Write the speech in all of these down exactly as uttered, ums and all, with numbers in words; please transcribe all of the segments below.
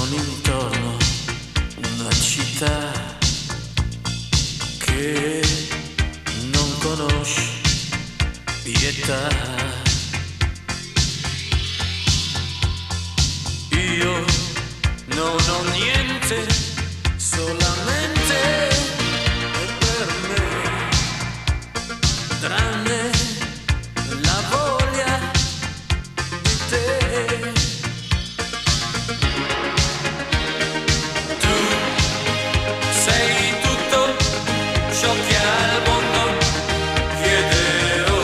con intorno una città che non conosce pietà. Io non ho niente, solamente per me, tranne la voglia di te. Tu sei tutto ciò che al mondo chiederò.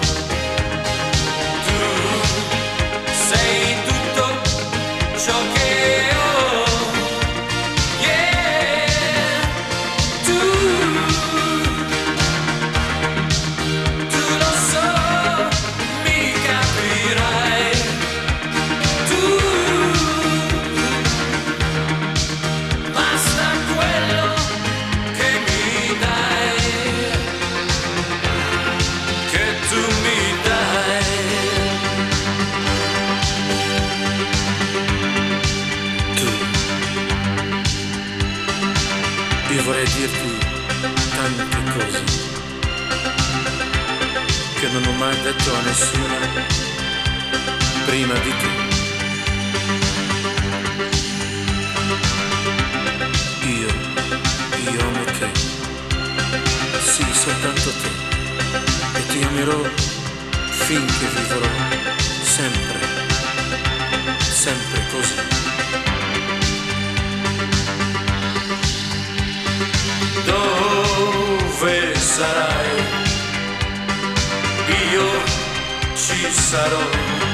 Tu sei tutto ciò che ho. Yeah, tu, tu lo so, mi capirai. Tu, basta quello che mi dai, che tu mi dai. Tu, io vorrei dirti tante cose che non ho mai detto a nessuno prima di te. Io, io amo te, sì, soltanto te, e ti amerò finché vivrò, sempre, sempre così. Dove sarai? Io ci sarò.